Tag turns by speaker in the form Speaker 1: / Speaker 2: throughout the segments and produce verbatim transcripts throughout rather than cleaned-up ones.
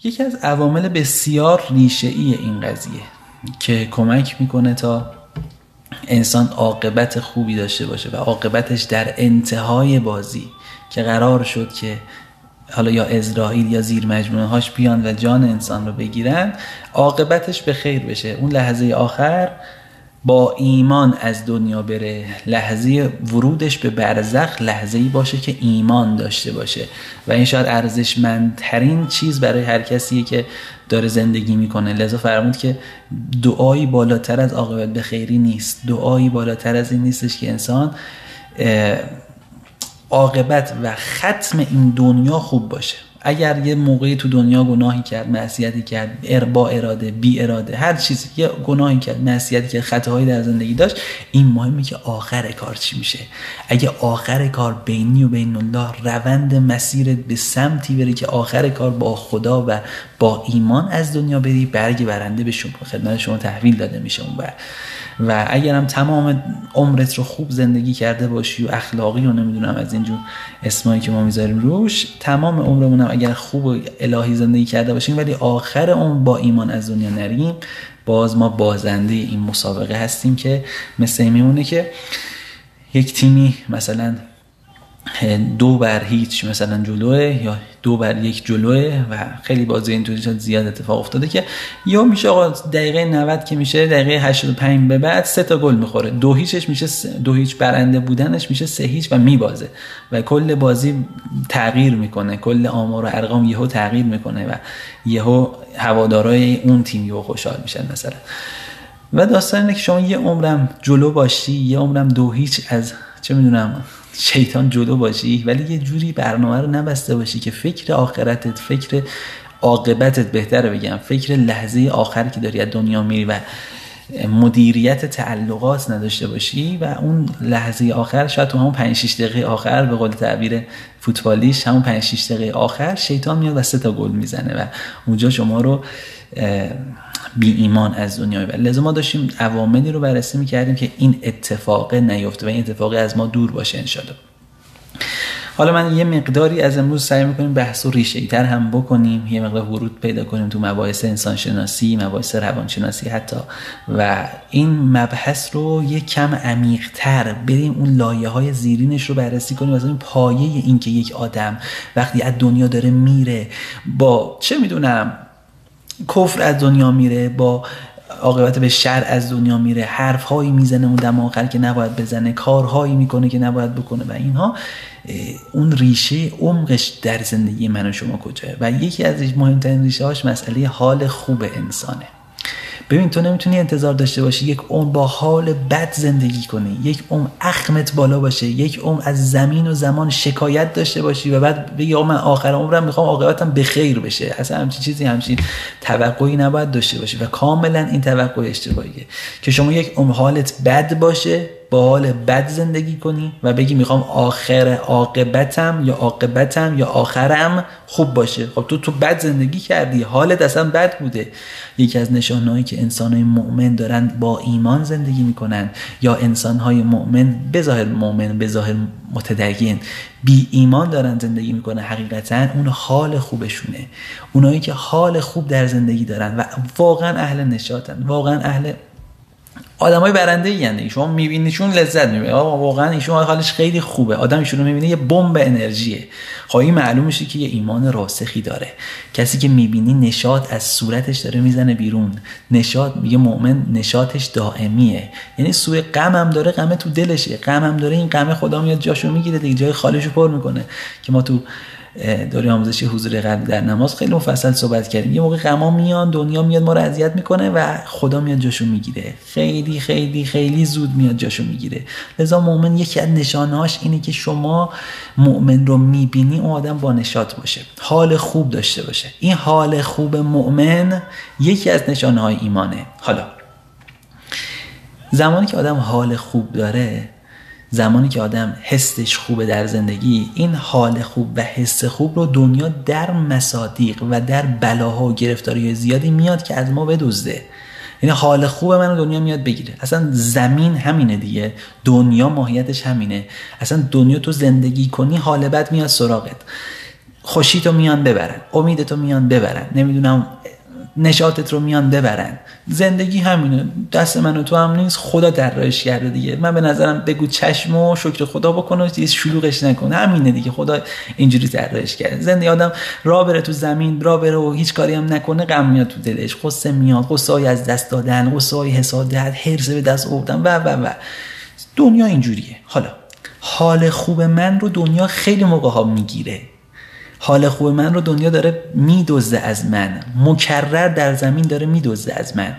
Speaker 1: یکی از عوامل بسیار ریشه‌ای این قضیه که کمک میکنه تا انسان عاقبت خوبی داشته باشه و عاقبتش در انتهای بازی که قرار شد که حالا یا اسرائیل یا زیر مجموعه هاش بیان و جان انسان رو بگیرن، عاقبتش به خیر بشه، اون لحظه آخر با ایمان از دنیا بره، لحظه ورودش به برزخ لحظه‌ای باشه که ایمان داشته باشه و این شاید ارزشمندترین چیز برای هر کسیه که داره زندگی میکنه. لذا فرمود که دعایی بالاتر از عاقبت به خیری نیست، دعایی بالاتر از این نیستش که انسان عاقبت و ختم این دنیا خوب باشه. اگر یه موقعی تو دنیا گناهی کرد، معصیتی کرد، با اراده، بی اراده، هر چیزی، یه گناهی کرد، معصیتی کرد، خطاهایی در زندگی داشت، این مهمه که آخر کار چی میشه. اگه آخر کار بینی و بین الله روند مسیر به سمتی بری که آخر کار با خدا و با ایمان از دنیا بری، برگ برنده به شما خدمت شما تحویل داده میشه اون بر. و اگرم تمام عمرت رو خوب زندگی کرده باشی و اخلاقی و نمیدونم از اینجور اسمایی که ما میذاریم روش، تمام عمرمونم اگر خوب و الهی زندگی کرده باشیم ولی آخر عمر با ایمان از دنیا نریم، باز ما بازنده این مسابقه هستیم که مثل این میمونه که یک تیمی مثلا دو بر هیچ مثلا جلوه یا دو بر یک جلوه و خیلی بازی اینطوری شد زیاد اتفاق افتاده که یا میشه آقا دقیقه نود که میشه دقیقه هشتاد و پنج به بعد سه تا گل میخوره، دو هیچش میشه دو هیچ، برنده بودنش میشه سه هیچ و میبازه و کل بازی تغییر میکنه، کل آمار و ارقام یهو تغییر میکنه و یهو هوادارهای اون تیم یهو خوشحال میشن مثلا. و داستان اینه که شما یه عمرم جلو باشی، یه عمرم دو هیچ از چه میدونم شیطان جلو باشی، ولی یه جوری برنامه رو نبسته باشی که فکر آخرتت، فکر عاقبتت بهتره بگم، فکر لحظه آخر که داری از دنیا میری و مدیریت تعلقات نداشته باشی و اون لحظه آخر شاید تو همون پنج شش دقیقه آخر به قول تعبیر فوتبالیش همون پنج شش دقیقه آخر شیطان میاد و سه تا گل میزنه و اونجا شما رو بی ایمان از دنیا میبره. لذا ما داشتیم عواملی رو بررسی میکردیم که این اتفاق نیفته و این اتفاق از ما دور باشه انشالله. حالا من یه مقداری از امروز سعی میکنیم بحث و ریشه‌ای تر هم بکنیم، یه مقدار ورود پیدا کنیم تو مباحث انسان شناسی، مباحث روان شناسی حتی، و این مبحث رو یه کم عمیق تر بریم اون لایه های زیرینش رو بررسی کنیم، مثلا این پایه این که یک آدم وقتی از دنیا داره میره با چه میدونم کفر از دنیا میره، با عاقبت به شر از دنیا میره، حرفهایی میزنه اون دم آخر که نباید بزنه، کارهایی میکنه که نباید بکنه و اینها، اون ریشه عمقش در زندگی من و شما کجاه؟ و یکی از مهمترین ریشه هاش مسئله حال خوب انسانه. ببین تو نمیتونی انتظار داشته باشی یک عمر با حال بد زندگی کنی، یک عمر اخمت بالا باشه، یک عمر از زمین و زمان شکایت داشته باشی و بعد بگی آقا من آخر عمرم میخوام عاقبتم به خیر بشه. اصلا همچین چیزی، همچین توقعی نباید داشته باشی و کاملا این توقع اشتباهیه که شما یک عمر حالت بد باشه، با حال بد زندگی کنی و بگی میخوام آخر عاقبتم یا عاقبتم یا آخرم خوب باشه. خب تو تو بد زندگی کردی، حالت اصلا بد بوده. یکی از نشانهایی که انسان‌های مؤمن دارن با ایمان زندگی میکنن یا انسان‌های مؤمن به ظاهر مؤمن به ظاهر متدین بی ایمان دارن زندگی میکنن، حقیقتا اون حال خوبشونه. اونایی که حال خوب در زندگی دارن و واقعا اهل نشاطن، واقعا اهل آدمای برنده ای یعنی شما میبینیشون لذت میبری، آقا واقعا ایشون حالش خیلی خوبه، آدم ایشون رو میبینه یه بمب انرژیه. خواهی معلوم میشه که یه ایمان راسخی داره. کسی که میبینی نشاط از صورتش داره میزنه بیرون، نشاط، میگه مؤمن نشاطش دائمیه، یعنی سوء غم هم داره، غم تو دلشه، غم هم داره، این غم خدا میاد جاشو میگیره دیگه، جای خالشو پر میکنه که ما تو دوره آموزشی حضور قلبی در نماز خیلی مفصل صحبت کردیم. یه موقع غما میان، دنیا میاد ما رو اذیت میکنه و خدا میاد جاشو میگیره، خیلی خیلی خیلی زود میاد جاشو میگیره. لذا مؤمن یکی از نشانهاش اینه که شما مؤمن رو میبینی اون آدم با نشاط باشه، حال خوب داشته باشه. این حال خوب مؤمن یکی از نشانه‌های ایمانه. حالا زمانی که آدم حال خوب داره، زمانی که آدم حسش خوبه در زندگی، این حال خوب و حس خوب رو دنیا در مصادیق و در بلاها و گرفتاری زیادی میاد که از ما بدزده. یعنی حال خوب من رو دنیا میاد بگیره. اصلا زمین همینه دیگه، دنیا ماهیتش همینه. اصلا دنیا تو زندگی کنی حال بد میاد سراغت. خوشیتو میان ببرن، امیدتو میان ببرن، نمیدونم نشاطت رو میان ببرن. زندگی همینه، دست من و تو هم نیست، خدا طراحیش کرده دیگه. من به نظرم بگو چشم و شکر خدا بکن و چیز شلوغش نکن، همینه دیگه، خدا اینجوری طراحیش کرده. زندگی آدم راه بره تو زمین، راه بره و هیچ کاری هم نکنه، غم میاد تو دلش، غصه میاد، غصه‌ای از دست دادن، غصه‌ای حسادت، حرص به دست آوردن و و و دنیا اینجوریه. حالا حال خوب من رو دنیا خیلی موقع‌ها میگیره، حال خوب من رو دنیا داره میدزده از من، مکرر در زمین داره میدزده از من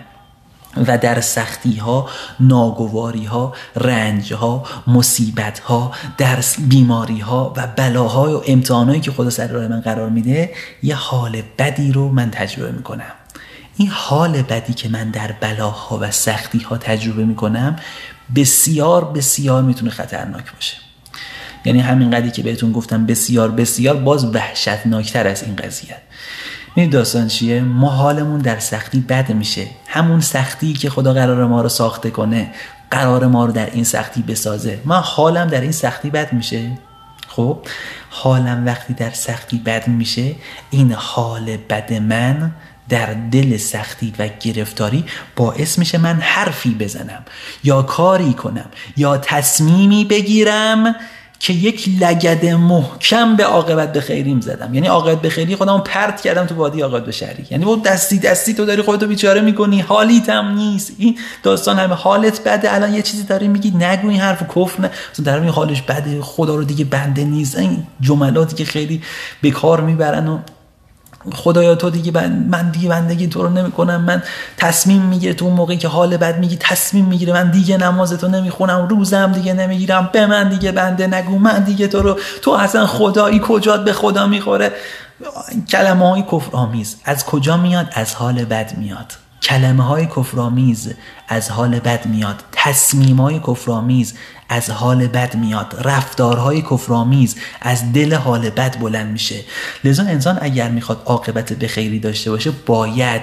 Speaker 1: و در سختی ها، ناگواری ها، رنج ها، مصیبت ها، در بیماری ها و بلاهای و امتحانایی که خدا سر راه من قرار میده، یه حال بدی رو من تجربه میکنم. این حال بدی که من در بلاها و سختی ها تجربه میکنم بسیار بسیار میتونه خطرناک باشه. یعنی همین قضیه که بهتون گفتم بسیار بسیار، باز وحشتناکتر از این قضیه. این داستان چیه؟ ما حالمون در سختی بد میشه، همون سختی که خدا قرار ما رو ساخته کنه، قرار ما رو در این سختی بسازه، من حالم در این سختی بد میشه. خب حالم وقتی در سختی بد میشه، این حال بد من در دل سختی و گرفتاری باعث میشه من حرفی بزنم یا کاری کنم یا تصمیمی بگیرم که یک لگد محکم به عاقبت به خیریم زدم. یعنی عاقبت به خیری خودمو پرت کردم تو وادی عاقبت به شری. یعنی با دستی دستی تو داری خودتو بیچاره میکنی، حالیت هم نیست. این داستان همه حالت بده، الان یه چیزی داری میگی، نگو این حرفو، کفر نه، مثلا در این حالش بده، خدا رو دیگه بنده نیست، این جملاتی که خیلی به کار میبرن و خدایا تو دیگه بند، من دیگه بندگی تو رو نمی کنم، من تصمیم میگیره تو اون موقعی که حال بد میگی تصمیم میگیره من دیگه نماز تو نمیخونم، روزم دیگه نمیگیرم، به من دیگه بنده نگو، من دیگه تو رو، تو اصلا خدایی کجات به خدا میخوره. کلمه های کفرآمیز از کجا میاد؟ از حال بد میاد. کلمه های کفرآمیز از حال بد میاد، تصمیم های کفرآمیز از حال بد میاد، رفتارهای کفرآمیز از دل حال بد بلند میشه. لذا انسان اگر میخواد عاقبت به خیری داشته باشه، باید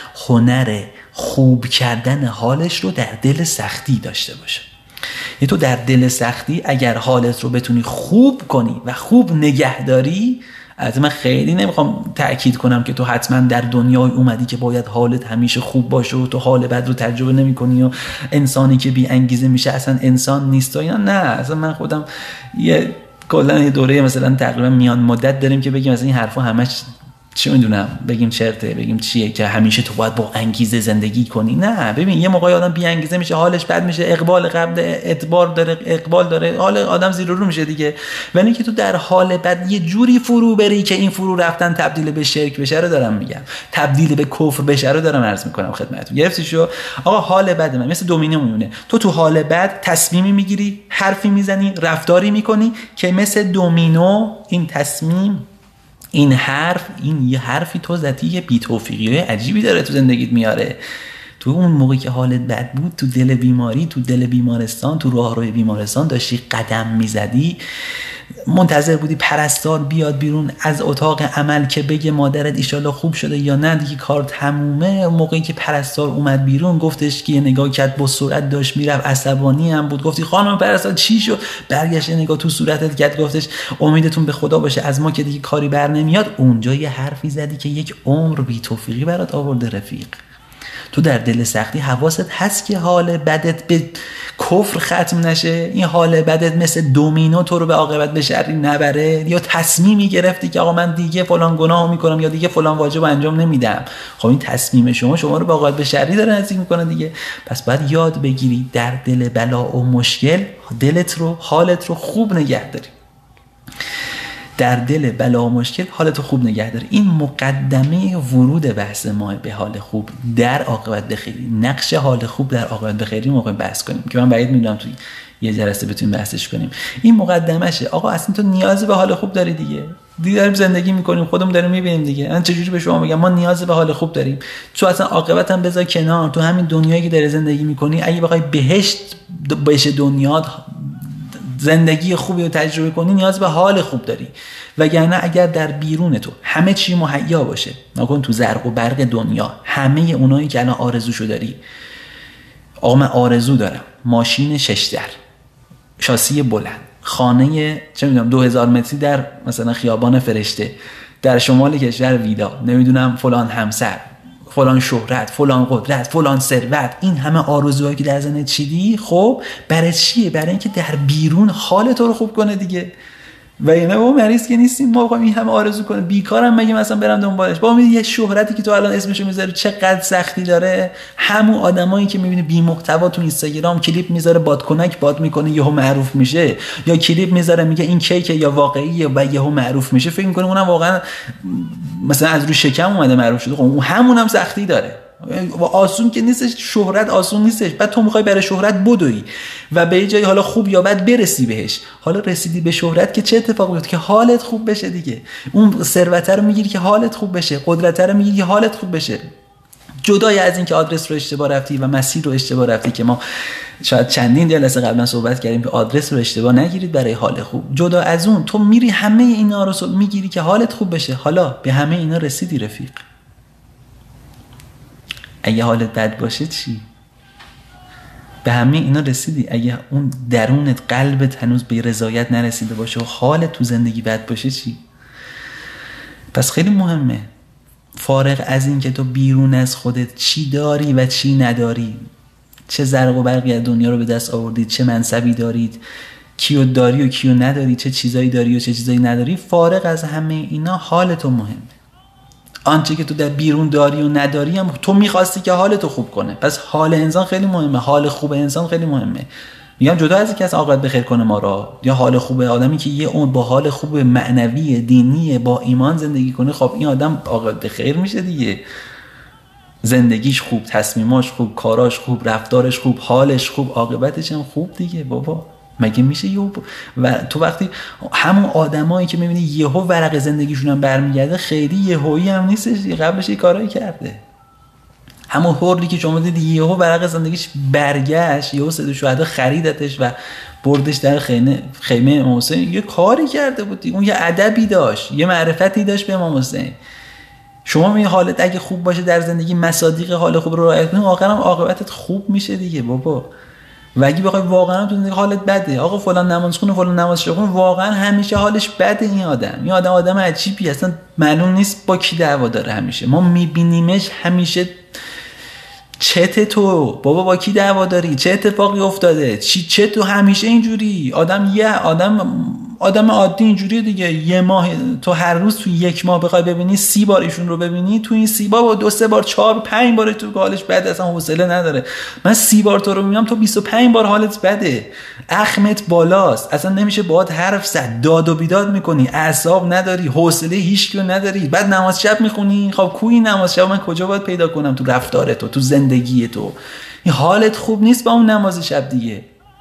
Speaker 1: هنر خوب کردن حالش رو در دل سختی داشته باشه. یعنی تو در دل سختی اگر حالت رو بتونی خوب کنی و خوب نگهداری، از من خیلی نمیخوام تأکید کنم که تو حتما در دنیای اومدی که باید حالت همیشه خوب باشه و تو حال بد رو تجربه نمی کنی و انسانی که بی انگیزه میشه اصلا انسان نیست و اینا. نه، اصلا من خودم یه کلا یه دوره مثلا تقریبا میان مدت داریم که بگیم مثلا این حرفا همش چه میدونم بگیم چرته، بگیم چیه که همیشه تو باید با انگیزه زندگی کنی. نه، ببین یه موقعی آدم بی انگیزه میشه، حالش بد میشه، اقبال قبل اعتبار داره، اقبال داره، حال آدم زیر رو میشه دیگه. ولی که تو در حال بد یه جوری فرو بری که این فرو رفتن تبدیل به شرک بشه رو دارم میگم، تبدیل به کفر بشه رو دارم عرض میکنم خدمتتون. گرفتی شو؟ آقا حال بد من مثل دومینو میمونه، تو تو حال بد تصمیمی میگیری، حرفی میزنی، رفتاری میکنی که مثل دومینو این تصمیم، این حرف، این یه حرفی تو زدی یه بی‌توفیقی عجیبی داره تو زندگیت میاره. تو اون موقعی که حالت بد بود، تو دل بیماری، تو دل بیمارستان، تو راهروی بیمارستان داشتی قدم میزدی، منتظر بودی پرستار بیاد بیرون از اتاق عمل که بگه مادرت ایشالله خوب شده یا نه دیگه کار تمومه. موقعی که پرستار اومد بیرون گفتش که یه نگاه کرد، با سرعت داشت میرفت، عصبانی هم بود. گفتی خانم پرستار چی شد؟ برگشت نگاه تو صورتت کرد، گفتش امیدتون به خدا باشه، از ما که دیگه کاری بر نمیاد. اونجا یه حرفی زدی که یک عمر بی توفیقی برات آورده رفیق. تو در دل سختی حواست هست که حال بدت به کفر ختم نشه، این حال بدت مثل دومینو تو رو به عاقبت به شری نبره، یا تصمیمی گرفتی که آقا من دیگه فلان گناهو میکنم یا دیگه فلان واجب انجام نمیدم. خب این تصمیم شما شما رو به عاقبت به شری داره نزدیک میکنه دیگه. پس باید یاد بگیری در دل بلا و مشکل دلت رو، حالت رو خوب نگه داری. در دل بلا و مشکل حالتو خوب نگه داری. این مقدمه ورود بحث ما به حال خوب در عاقبت بخیری، نقش حال خوب در عاقبت بخیری موقع بحث کنیم که من بعید میدونم توی یه جلسه بتونیم بحثش کنیم. این مقدمشه. آقا اصلا تو نیاز به حال خوب داری دیگه، دیگه داریم زندگی میکنیم، خودمون داریم میبینیم دیگه. من چجوری به شما بگم ما نیاز به حال خوب داریم؟ تو اصلا عاقبت هم بذار کنار، تو همین دنیایی که داری زندگی میکنی اگه بخوای بهشت بشه دنیات، زندگی خوبی رو تجربه کنی، نیاز به حال خوب داری. وگرنه اگر در بیرون تو همه چی مهیا باشه، نکن تو زرق و برق دنیا همه اونایی که الان آرزوشو داری، آقا من آرزو دارم ماشین شش در، شاسی بلند، خانه چه میدونم دو هزار متری در مثلا خیابان فرشته در شمال کشور ویلا، نمیدونم فلان همسر، فلان شهرت، فلان قدرت، فلان ثروت، این همه آرزوهایی که در ذهنت چیدی، خب برای چیه؟ برای اینکه در بیرون حال تو رو خوب کنه دیگه. و اینا با مریض که نیستیم، ما بخوام این همه آرزو کنیم بیکارم مگه مثلا برم دنبالش؟ با یه شهرتی که تو الان اسمشو میذاری چقدر سختی داره، همون آدمایی که میبینی بی محتوا تو اینستاگرام کلیپ میذاره بادکنک باد میکنه یهو معروف میشه، یا کلیپ میذاره میگه این کیک یا واقعیه و یهو معروف میشه، فکر میکنه اونم واقعا مثلا از روی شکم اومده معروف شده. خب اون همون هم سختی داره و آسون که نیستش، شهرت آسون نیستش. بعد تو میخوای برای شهرت بدوی و به جای حالا خوب یا بد برسی بهش. حالا رسیدی به شهرت که چه اتفاقی میفته؟ که حالت خوب بشه دیگه. اون ثروت رو میگیری که حالت خوب بشه، قدرت رو میگیری که حالت خوب بشه. جدای از این که آدرس رو اشتباه رفتی و مسیر رو اشتباه رفتی که ما شاید چندین جلسه قبلا صحبت کردیم که آدرس رو اشتباه نگیرید برای حال خوب. جدا از اون تو میری همه اینا رو میگیری که حالت خوب بشه. حالا به همه اینا رسیدی رفیق، اگه حالت بد باشه چی؟ به همه اینا رسیدی، اگه اون درونت قلبت هنوز به رضایت نرسیده باشه و حالت تو زندگی بد باشه چی؟ پس خیلی مهمه فارغ از این که تو بیرون از خودت چی داری و چی نداری، چه زرق و برقی از دنیا رو به دست آوردید، چه منصبی دارید، کیو داری و کیو نداری، چه چیزایی داری و چه چیزایی نداری، فارغ از همه اینا حالت مهمه. آنچه که تو در بیرون داری و نداری هم تو میخواستی که حالتو خوب کنه. پس حال انسان خیلی مهمه، حال خوب انسان خیلی مهمه. میگم جدا از اینکه از عاقبت بخیر کنه ما را، یا حال خوب آدمی که یه اون با حال خوب معنوی دینی با ایمان زندگی کنه، خب این آدم عاقبت بخیر میشه دیگه. زندگیش خوب، تصمیماش خوب، کاراش خوب، رفتارش خوب، حالش خوب، عاقبتش هم خوب دیگه. بابا مگه میشه یهو؟ و تو وقتی همون آدمایی که میبینی یهو ورق زندگیشون هم برمیگرده، خیلی یهویی هم نیستش، قبلش یه کارایی کرده. همون حوری که شما دیدی یهو ورق زندگیش برگشت، یهو سید الشهدا خریدتش و بردش در خیمه خیمه امام حسین، یه کاری کرده بود، اون یه ادبی داشت، یه معرفتی داشت به امام حسین. شما می حالت اگه خوب باشه در زندگی، مصادیق حال خوب رو رعایت کنی، آخرام عاقبتت خوب میشه دیگه بابا. و اگه بخوای واقعا تو زندگی حالت بده، آقا فلان نماز خونه فلان نماز شو خونه، واقعا همیشه حالش بده این آدم. این آدم آدم عجیبی اصلا معلوم نیست با کی دعوا داره. همیشه ما میبینیمش همیشه چت تو بابا با کی دعوا داری، چه اتفاقی افتاده، چی چه تو همیشه اینجوری. آدم یه آدم آدم عادی اینجوریه دیگه. یه ماه تو هر روز تو یک ماه بخوای ببینی سی بار ایشون رو ببینی، تو این سی بار با دو سه بار چهار پنج بار تو حالش بده، اصلا حوصله نداره. من سی بار تو رو میبینم، تو بیست و پنج بار حالت بده، اخمت بالاست، اصلا نمیشه باهات حرف زد، داد و بیداد میکنی، اعصاب نداری، حوصله هیچ کیو نداری. بعد نماز شب میخونی، خب کوی نماز شب من کجا باید پیدا کنم تو رفتار تو، تو زندگی تو؟ این حالت خوب نیست با اون نماز شب دیگه.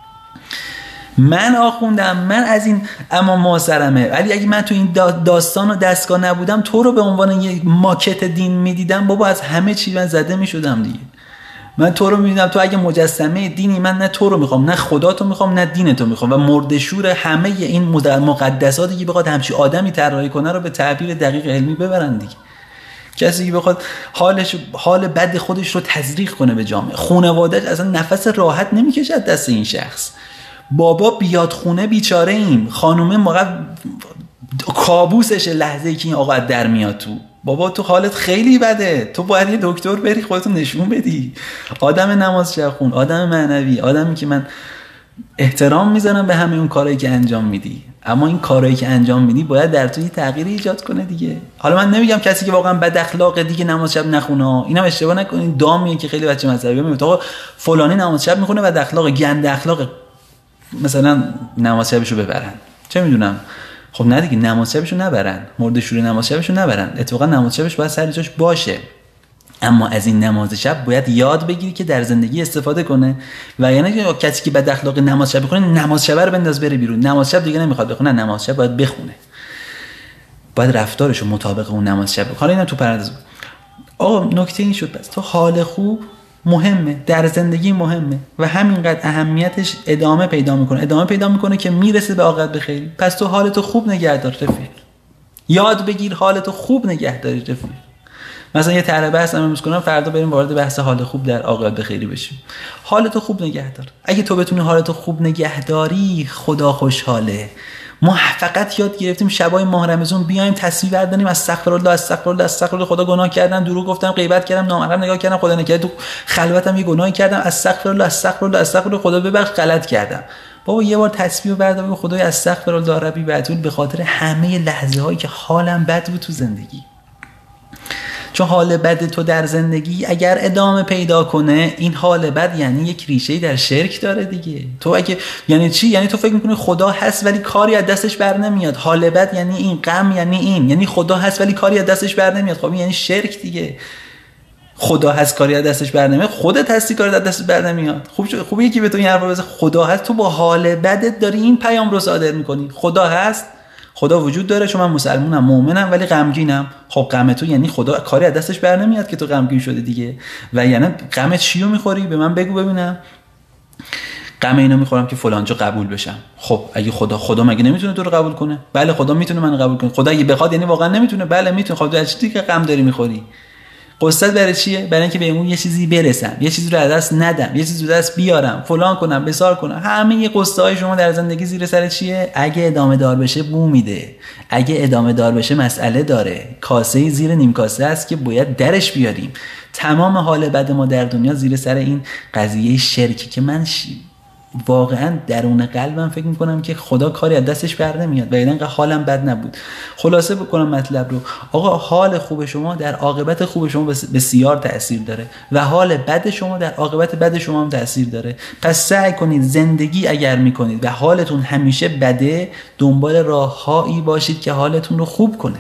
Speaker 1: من آخوندم، من از این اما معاصرمه، ولی اگه من تو این داستان و دستگاه نبودم، تو رو به عنوان یک ماکت دین میدیدم، بابا از همه چی من زده میشدم دیگه. من تو رو میبینم، تو اگه مجسمه دینی، من نه تو رو میخوام، نه خدا تو میخوام، نه دین تو میخوام. و مردشور همه این مقدساتی که بخواد همچی آدمی طراحی کنه رو به تعبیر دقیق علمی ببرن دیگه. کسی که بخواد حالش حال بد خودش رو تزریق کنه به جامعه، خانواده‌اش اصلا نفس راحت نمیکشد دست این شخص. بابا بیاد خونه بیچاره ایم، خانومه موقع کابوسشه لحظه‌ای که این آقا در میاد تو. بابا تو حالت خیلی بده، تو باید یه دکتر بری خودتو نشون بدی. آدم نماز شب خون، آدم معنوی، آدمی که من احترام میذارم به همه اون کارهایی که انجام میدی، اما این کارهایی که انجام میدی باید در تو یه تغییری ایجاد کنه دیگه. حالا من نمیگم کسی که واقعا بد اخلاقه دیگه نماز شب نخونه، اینم اشتباه نکنین. دامیه که خیلی بچه مذهبی میگه آقا فلانی نماز شب میخونه بد اخلاقه، گنده اخلاقه، مثلا نماز شبشو ببرن، چه میدونم. خب نه دیگه، نماز شبشو نبرن، مرد شوری نماز شبشو نبرن. اتفاقا نماز شبش باید سر جاش باشه، اما از این نماز شب باید یاد بگیری که در زندگی استفاده کنه. و یعنی کسی که بد اخلاق نماز شب بخونه، نماز شب رو بنداز بره بیرون. نماز شب دیگه نمیخواد بخونه، نماز شب باید بخونه، باید رفتارشو مطابق اون نماز شب بکنه. حالا اینا تو پرانتز. آقا نکته این شد، پس تو حال خوب مهمه، در زندگی مهمه و همینقدر اهمیتش ادامه پیدا میکنه ادامه پیدا میکنه که میرسه به عاقبت بخیر. پس تو حالتو خوب نگه دار رفیق، یاد بگیر حالتو خوب نگه داری رفیق. مثلا یه طرح بحث امروز کنم، فردا بریم وارد بحث حال خوب در عاقبت بخیری بشیم. حالتو خوب نگه دار. اگه تو بتونی حالتو خوب نگه داری، خدا خوشحاله. ما فقط یاد گرفتیم شبای ماه رمضان بیایم تسبیح برداریم، استغفرالله استغفرالله استغفرالله، خدا گناه کردم، دروغ گفتم، غیبت کردم، نامحرم نگاه کردم، خدا نکرد تو خلوتم یه گناهی کردم، استغفرالله استغفرالله استغفرالله، خدا ببخش غلط کردم. بابا یه بار تسبیح بردار به خدای استغفرالله ربی و اتوب، به خاطر همه لحظه هایی که حالم بد بود تو زندگی. چون حال بد تو در زندگی اگر ادامه پیدا کنه، این حال بد یعنی یک ریشه‌ای در شرک داره دیگه. تو اگه یعنی چی؟ یعنی تو فکر می‌کنی خدا هست ولی کاری از دستش بر نمیاد. حال بد یعنی این، غم یعنی این، یعنی خدا هست ولی کاری از دستش بر نمیاد. خب این یعنی شرک دیگه. خدا هست کاری از دستش بر نمیاد، خودت هستی کاری از دستش بر نمیاد. خوب خوبه یکی به تو این حرفو بزنه خدا هست، تو با حال بدت داری این پیام رو صادر می‌کنی. خدا هست، خدا وجود داره، چون من مسلمانم، مؤمنم، ولی غمگینم. خب غم تو یعنی خدا کاری از دستش بر نمیاد که تو غمگین شده دیگه. و یعنی غم چیو میخوری؟ به من بگو ببینم. غم اینو میخورم که فلانجا قبول بشم. خب اگه خدا خدا مگه نمیتونه تو رو قبول کنه؟ بله خدا میتونه منو قبول کنه. خدا اگه بخواد یعنی واقعا نمیتونه؟ بله میتونه. خب تو چی که غم داری میخوری؟ قصت برای چیه؟ برای اینکه به اون یه چیزی برسم، یه چیزی رو از دست ندم، یه چیزی رو دست بیارم، فلان کنم، بسار کنم. همه قصه های شما در زندگی زیر سر چیه؟ اگه ادامه دار بشه بو میده. اگه ادامه دار بشه مسئله داره. کاسه زیر نیم کاسه است که باید درش بیاریم. تمام حال بد ما در دنیا زیر سر این قضیه شرکی که من ش... واقعا درون قلبم فکر میکنم که خدا کاری از دستش بر نمیاد و اینقدر حالم بد نبود. خلاصه بکنم مطلب رو، آقا حال خوب شما در عاقبت خوب شما بسیار تأثیر داره و حال بد شما در عاقبت بد شما هم تأثیر داره. پس سعی کنید زندگی اگر میکنید و حالتون همیشه بده، دنبال راههایی باشید که حالتون رو خوب کنه.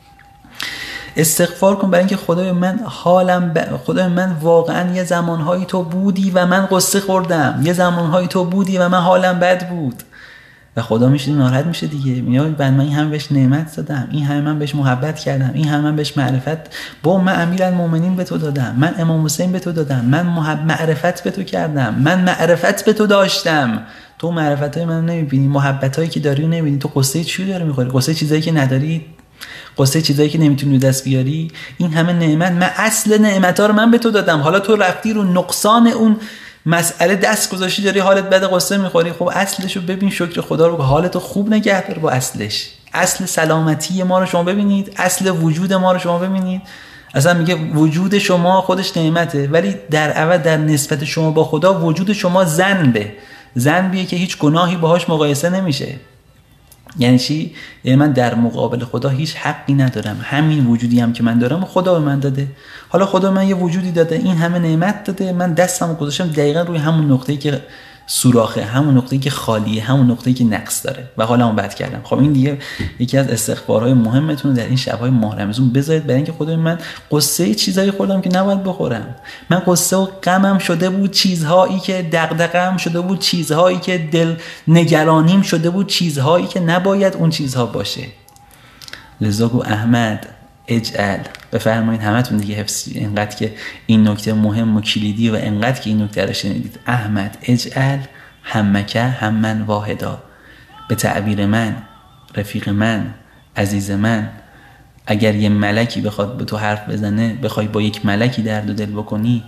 Speaker 1: استغفار کن برای اینکه خدای من حالم ب... خدای من واقعا یه زمانهایی تو بودی و من قصه خوردم، یه زمانهایی تو بودی و من حالم بد بود. و خدا میشه ناراحت میشه دیگه، میگه من این همه بهش نعمت دادم، این همه من بهش محبت کردم، این همه من بهش معرفت، با من امیرالمومنین به تو دادم، من امام حسین به تو دادم، من محب... معرفت به تو کردم، من معرفت به تو داشتم، تو معرفتای من نمیبینی، محبتایی که داری رو نمیبینی. تو قصه چی داری میخوری؟ قصه چیزایی که نداری، قصه چیزایی که نمیتونی دست بیاری. این همه نعمت، من اصل نعمت‌ها رو من به تو دادم، حالا تو رفتی رو نقصان اون مسئله دست گذاشتی، داری حالت بد قصه میخوری. خب اصلشو ببین، شکر خدا رو، حالتو خوب نگه دار با اصلش. اصل سلامتی ما رو شما ببینید، اصل وجود ما رو شما ببینید. اصلا میگه وجود شما خودش نعمته، ولی در عوض در نسبت شما با خدا وجود شما ذنبه. ذنبیه که هیچ گناهی باهاش مقایسه نمیشه. یعنی چی؟ یعنی من در مقابل خدا هیچ حقی ندارم. همین وجودی هم که من دارم خدا به من داده. حالا خدا من یه وجودی داده، این همه نعمت داده، من دستمو گذاشتم دقیقاً روی همون نقطه‌ای که سوراخه، همون نقطه‌ای که خالیه، همون نقطه‌ای که نقص داره و حالمو بد کردم. خب این دیگه یکی از استغفارهای مهمتون در این شب‌های ماه رمضان بذارید، برای اینکه خدای من قصه چیزایی خوردم که نباید بخورم. من قصه و غمم شده بود، چیزهایی که دغدغه‌ام شده بود، چیزهایی که دل نگرانیم شده بود، چیزهایی که نباید اون چیزها باشه. لذا گو احمد اجعل، بفرمایید همتون دیگه حفظ، اینقدر که این نکته مهم و کلیدی و اینقدر که این نکته رو شنیدید. احمد اجعل همکه هممن واحدا. به تعبیر من، رفیق من، عزیز من، اگر یه ملکی بخواد به تو حرف بزنه، بخوای با یک ملکی درد و دل بکنی،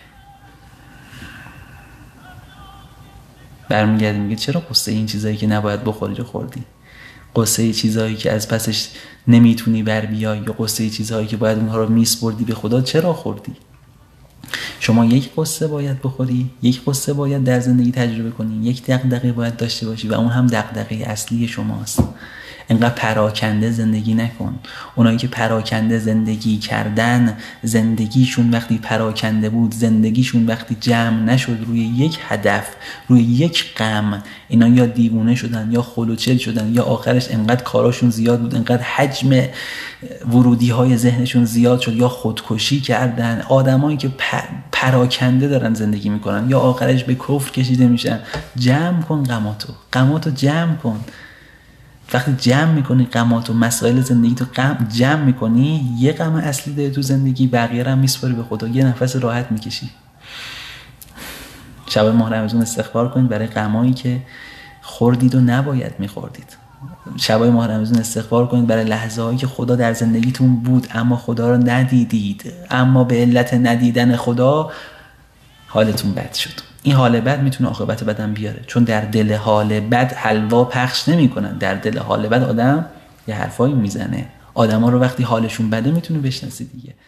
Speaker 1: برمیگردی میگه چرا قصه این چیزایی که نباید بخوری رو خوردی؟ قصه چیزهایی که از پسش نمیتونی بر بیای، یا قصه چیزهایی که باید اونها رو میسپردی به خدا، چرا خوردی؟ شما یک قصه باید بخوری، یک قصه باید در زندگی تجربه کنی، یک دغدغه باید داشته باشی و اون هم دغدغه اصلی شماست. اینقدر پراکنده زندگی نکن. اونایی که پراکنده زندگی کردن، زندگیشون وقتی پراکنده بود، زندگیشون وقتی جمع نشد روی یک هدف، روی یک غم، اینا یا دیوونه شدن یا خلوچل شدن، یا آخرش انقدر کاراشون زیاد بود، انقدر حجم ورودی های ذهنشون زیاد شد، یا خودکشی کردن. آدمایی که پراکنده دارن زندگی میکنن یا آخرش به کفر کشیده میشن. جمع کن غماتو، غماتو جمع کن. وقتی جمع میکنی غمات و مسائل زندگی تو غم جمع میکنی، یه غم اصلی داری تو زندگی، بقیه رو هم میسپاری به خدا، یه نفس راحت میکشی. شب ماه رمضان استغفار کنید برای غمایی که خوردید و نباید میخوردید. شبای ماه رمضان استغفار کنید برای لحظه هایی که خدا در زندگیتون بود اما خدا رو ندیدید، اما به علت ندیدن خدا حالتون بد شد. این حال بد میتونه عاقبت بدم بیاره، چون در دل حال بد حلوا پخش نمیکنن. در دل حال بد آدم یه حرفایی میزنه. آدما رو وقتی حالشون بده میتونه بشناسی دیگه.